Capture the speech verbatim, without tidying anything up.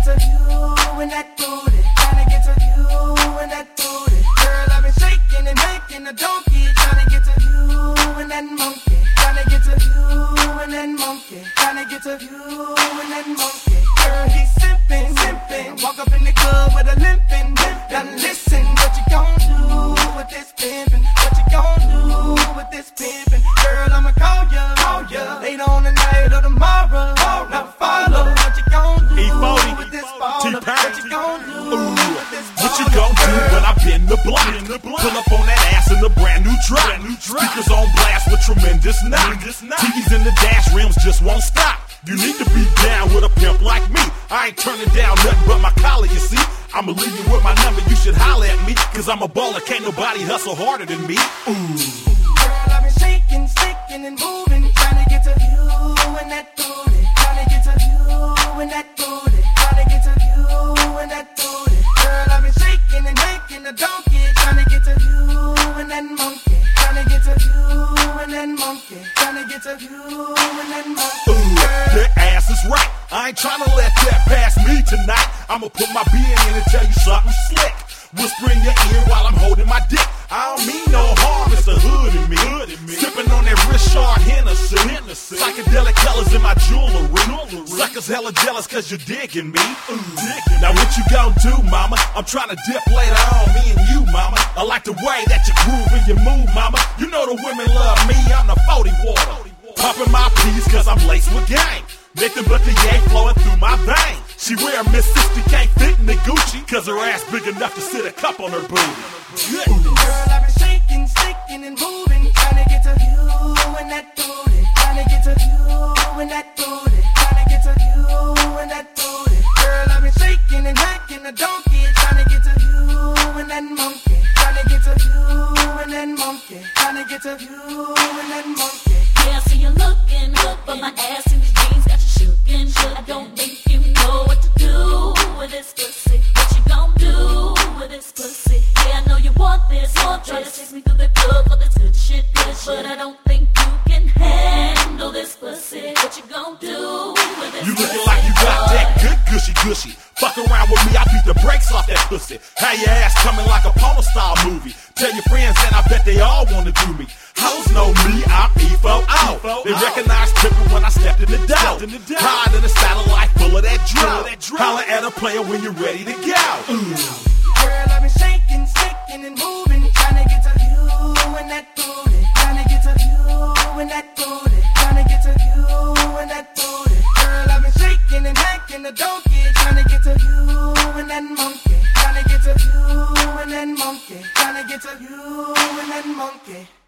get to you and that booty. Tryna get to you and that booty. Girl, I've been shaking and making a donkey. Tryna get to you and that monkey. Tryna get to you and that monkey. Tryna get to you and that monkey. Girl, he's simping, simping. Walk up in the club with a limping. Now listen, what you gon' do with this pimpin'? What you gon' do with this pimpin'? Girl, I'ma call ya, call ya later on the night or tomorrow. Now follow what you gon' do with this baller. What you gon' do with this baller? What you gon' do when I bend the block? Pull up on that ass in a brand new drop. Speakers on blast with tremendous knock. T Vs in the dash, rims just won't stop. You need to be down with a pimp like me. I ain't turning down nothing but my collar, you see. I'ma leave you with my number, you should holler at me. Cause I'm a baller, can't nobody hustle harder than me. Ooh. Girl, I've been shaking, sticking and moving. Tryna get to you and that booty. Tryna get to you and that booty. Tryna get to you and that booty. Girl, I've been shaking and making a donkey. Tryna get to you and that monkey. Tryna get to you and that monkey. Tryna get to you and that monkey. Ooh, that ass is right. I ain't tryna let that pass me tonight. I'ma put my being in and tell you something slick. Whisper in your ear while I'm holding my dick. I don't mean no harm, it's the hood in me. Sipping on that Richard Hennessy. Psychedelic colors in my jewelry. Suckers hella jealous cause you're digging me. Now what you gon' do, mama? I'm tryna dip later on, me and you, mama. I like the way that you groove and you move, mama. You know the women love me, I'm the forty water. Popping my peas cause I'm laced with gang. Nothing but the yang flowing through my veins. She wear a Miss sixty, can't fit in the Gucci cause her ass big enough to sit a cup on her booty. Good. Girl, I've been shaking, sticking and moving. Tryna get to you and that booty. Tryna get to you and that booty. Tryna get to you and that booty. Girl, I've been shaking and hacking a donkey. Tryna get to you and that monkey. Tryna get to you and that monkey. Tryna get to you and that monkey. Yeah, I see you looking good, but my ass in these jeans got you shookin'. I don't think you know what to do with this pussy. What you gon' do with this pussy? Yeah, I know you want this. Want Try to chase me through the club for this good shit, good shit. But I don't think you can handle this pussy. What you gon' do with this You pussy? looking like you got that good gushy gushy. Fuck around with me, I beat the brakes off that pussy. Have your ass coming like a porno style movie. Tell your friends and I bet they all wanna do me. Hoes know me, I'm E F O out. They recognize Pippin when I stepped in the dough. Hide in a satellite full of that drought. Holler at a player when you're ready to go. Ooh. Girl, I've been shaking, sticking and moving. Tryna get to you and that booty. Tryna get to you and that booty. Tryna get to you and that booty. Girl, I've been shaking and hacking a donkey. Tryna get to you and that monkey. Tryna get to you and that monkey. Tryna get to you and that monkey.